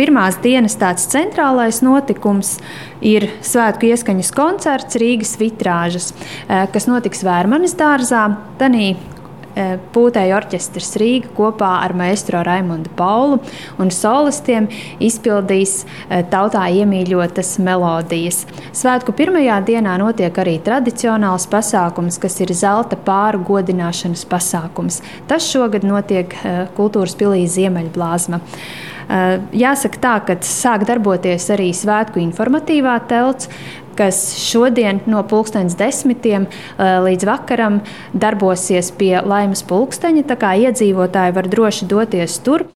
Pirmās dienas tāds centrālais notikums ir svētku ieskaņas koncerts Rīgas vitrāžas, kas notiks Vērmanes dārzā. Tanī Pūtēju orķestris Rīga kopā ar maestro Raimundu Paulu un solistiem izpildīs tautā iemīļotas melodijas. Svētku pirmajā dienā notiek arī tradicionāls pasākums, kas ir zelta pāru godināšanas pasākums. Tas šogad notiek Kultūras pilī Ziemeļblāzma. Jāsaka tā, ka sāk darboties arī svētku informatīvā telts, kas šodien no 10:00 līdz vakaram darbosies pie Laimas pulksteņa, tā kā iedzīvotāji var droši doties tur.